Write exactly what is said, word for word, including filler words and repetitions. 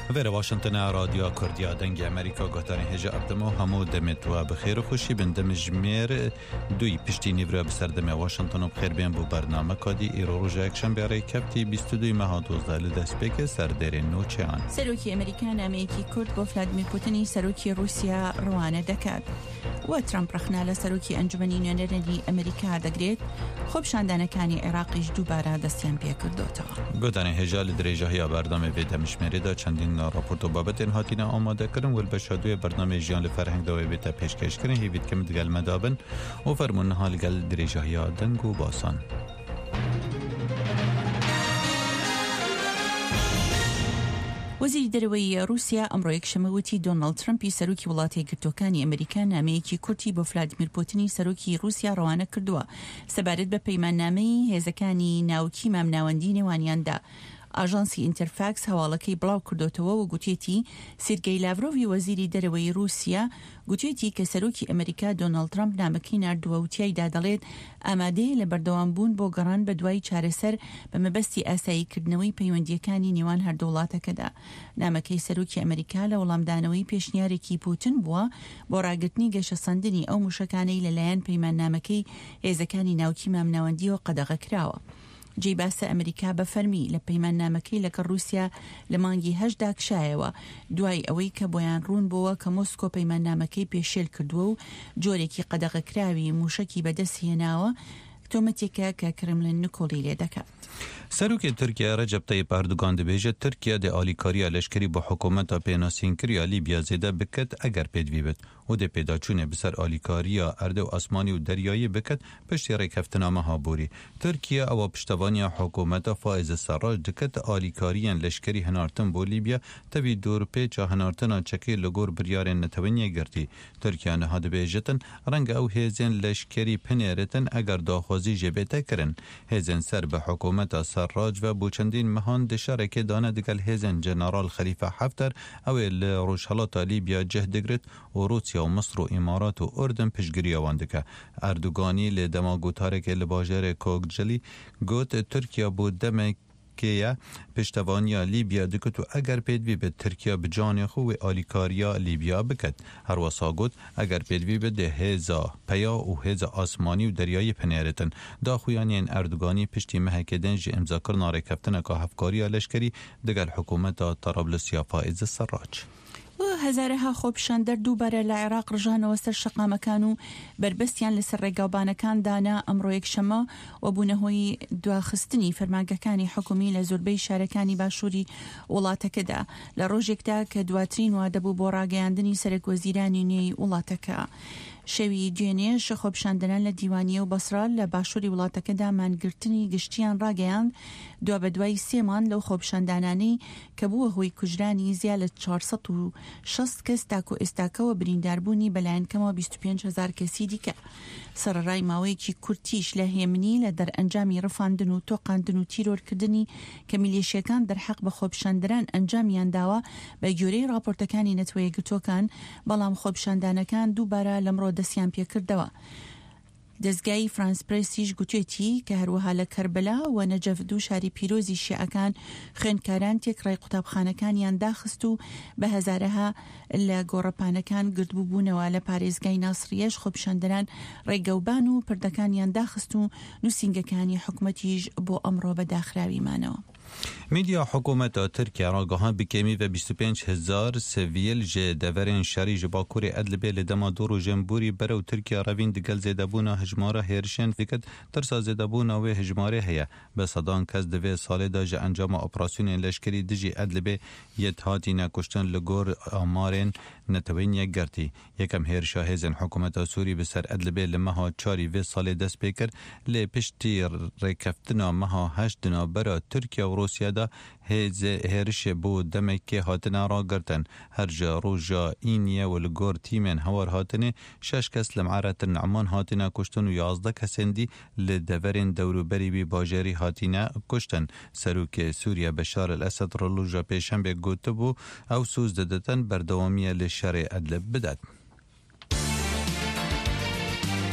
ویر واشنطن رادیو کردیا دنگ امریکا گوتانی هجا ابدمو همو دمت و بخیر و خوشی بندم جمیر دوی پشتی نیورا بسردم واشنطن و بخیر بین بو برنامه کادی ایرو روژا اکشن بیاره کبتی بیست و دوی ماه دوزده لدست بک سردر نوچه آن سروکی امریکان امریکی کرد با ولادیمیر پوتینی سروکی روسیا روانه دکد و ترامپ رخنا لسروکی انجمنی نوێنەری ئەمریکا دەگرێت خۆ پیشاندانەکانی عێراقیش دووبارە دەستیان پێ کردوتەوە. گوتانی هێژا لە درێژەیە بەردەمە بێ دەمشمێرێدا چەندین راپۆرت و بابەتێن هاتینە ئامادەکردن و بەشە دوێ بەردەمەی ژیان لە فەرهەنگدەوەی بێتە پێشکەشکردن هیویتکەم دگەل مەدابن و فەرمونەها لەگەل درێژەیە دەنگ و باسان. وەزیری دەرەوەی رووسیا ئەمڕۆ یەکشەمەوتی دۆناڵد ترامپی سەرۆکی وڵاتی یەکگرتووەکانی ئەمریکا نامەیەکی کورتی بۆ ولادیمیر پوتینی سەرۆکی رووسیا ڕەوانە کردووە سەبارەت بە پەیماننامەی هێزەکانی ناوکی مامناوەندی نێوانیاندا. ئاژانسی ئینتەرفاکس هەواڵەکەی بڵاو کردوتەوە و گوتێتی سێرگەی لاڤرۆڤی وەزیری دەرەوەی رووسیا گوتێتی کە سەرۆکی ئەمریکا دۆناڵد ترامپ نامەکەی ناردووە و تیایدا دەڵێت ئامادەیە لە بەردەوامبوون بۆ گەڕان بە دوای چارەسەر بە مەبەستی ئاساییکردنەوەی پەیوەندیەکانی نێوان هەردوو وڵاتەکەدا. نامەکەی سەرۆکی ئەمریکا لە وەڵامدانەوەی پێشنیارێکی پوتین بووە بۆ ڕاگررتنی گەشەسەندنی ئەو موشەکانەی لەلایەن پەیماننامەکەی هێزەکانی ناوکی مامناوەندیەوە قەدەغە کراوە. جێی باسە ئەمریکا بە فەرمی لە پەیماننامەکەی لەگەڵ رووسیا لە مانگی هەشدا کشایەوە دوای ئەوەی کە بۆیان ڕوون بووە کە مۆسکۆ پەیماننامەکەی پێشێل کردووە و جۆرێکی قەدەغەکراوی موشکی بەدەست هێناوە تۆمەتێکە کە کرملن نکۆڵی لێ دەکات. سەرۆکی تورکیا رەجەب تەیپ ئەردوغان دەبێژێت تورکیا دە ئالیکاریە لەشکری بۆ حکوومەتە پێناسینکریا لیبیا زێدە بکات ئەگەر پێدوی بێت و دە پێداچوونێ بەسەر ئالیکاریە ئەردە و ئاسمانی و دەریایی بکات پشتی ڕێککەفتنا مەهابووری. تورکیا ئەوە پشتەوانیا حکوومەتە فائز سەراج دکات ئالیکاریان لەشکری هەنارتن بۆ لیبیا تەوی دوور پێچە هەنارتنا چەکەی لەگۆر بریارێن نەتەوەنیە گرتی. تورکیا نەها دەبێژێتن ڕەنگە ئەو هێزێن لەشکری پنێرێتن ئەگەر داخوازی ژێبێتە کرن. هێزن سەر بە حکوومەتە سەرراج و بۆ چەندین مەهان دشارێکی دانە دەگەل هێزن جەنەرال خەلیفە حەفتەر ئەوێ لە ڕۆژهەڵاتە لیبیا جەه دەگرێت و رووسیا و مصر و ئیمارات و ئوردن پشتگیریەوان دکە. ئەردوغانی لێ دەما گوتارێکی لە باژێرێ کۆکجلی گوت تورکیا بۆ دەمێک کیا پشتوانیا لیبیا دکت و اگر پیدوی به ترکیه بجان خوی آلیکاریا لیبیا بکد. هر وسا گوت اگر پیدوی به ده هزا پیا و هزا آسمانی و دریای پنیرتن دا خویانی اردوغانی پشتی محکدن جی امضا کرنا ریکفتن که هفکاری لشکری دگل حکومت طرابلسیا فائز سراج. و هەزارەها خۆپیشاندەر دووبارە لە عێراق ڕژانەوە سەر شەقامەکان و بربەستیان لەسەر ڕێگاوبانەکان دانا ئەمڕۆ یەکشەمە و بوونەهۆی دواخستنی فەرمانگەکانی حکومی لە زۆربەی شارەکانی باشووری وڵاتەکەدا لە ڕۆژێکدا کە دواترین وا دەبوو بۆ ڕاگەیاندنی سەرۆکوەزیرانی نوێی وڵاتەکە. شەوی دوێنێ خۆپیشاندنان لە دیوانیە و بەسرا لە باشووری وڵاتەکەدا مانگرتنی گشتیان ڕاگەیاند دوا بە دوای سێمان لەو خۆپیشاندانانەی کە بووە هۆی کوژرانی زیاد لە چوارسەد و شەست کەس تاکو ئێستاکەوە برینداربوونی بەلایەنکەمەوە بیست و پێنج هەزار کەسی دیکە. سەرڕای ماوەیەکی کورتیش لە هێمنی لە دەرئەنجامی ڕفاندن و تۆقاندن و تیرۆرکردنی کە میلیشیەکان دەرحەق بە خۆپیشاندەران ئەنجامیان داوە بە گوێرەی راپۆرتەکانی نەتوە یەکگرتووەکان، بەڵام خۆپیشاندانەکان دووبارە لەمڕۆ دەستیان پێکردەوە. دەستگای فرانس پرێسیش گوتێتی کە هەروەها لە کەربەلا و نەجەف دوو شاری پیرۆزی شیعەکان خوێندکاران تێکڕای قوتابخانەکانیان داخست و بە هەزارەها لە گۆڕەپانەکان گردبووبوونەوە. لە پارێزگای ناسریەش خۆپیشاندەران ڕێگەوبان و پردەکانیان داخست و نووسینگەکانی حکوومەتیش بۆ ئەمڕۆ بەداخراویمانەوە. میدیا حکومت ترکیه را گاهان بکمی و بیست و پنج هزار سویل جه دورین شری جباکوری ادلبه لدما دورو جنبوری برو ترکیه روین دگل زیدبونا هجماره هیرشن فکر ترسا زیدبونا و هجماره هیا به صدان کس دوی ساله دا جه انجام اپراسیون لشکری دجی ادلبه یت هاتی نکشتن لگور آمارین نتوین یک گرتی. یکم هیرشا هزن حکومت سوری بسر ادلبه لمها چاری و ساله دست بکر لی پشتی ریکفتنا مها هشتنا برا ترکیه و روسیه دا هیز هرش بو دمک هاتنا را گرتن. هر جا روژا اینیه و لگور تیمن هوار هاتنه شش کس لمعارت نعمان هاتنا کشتن و یازده کسندی لدورین دوروبری بی باجری هاتنا کشتن. سروک سوریه بشار الاسد رلوجا پیشن به گوته بو او سوز دادتن بردوامیه لشر ادلب بدد.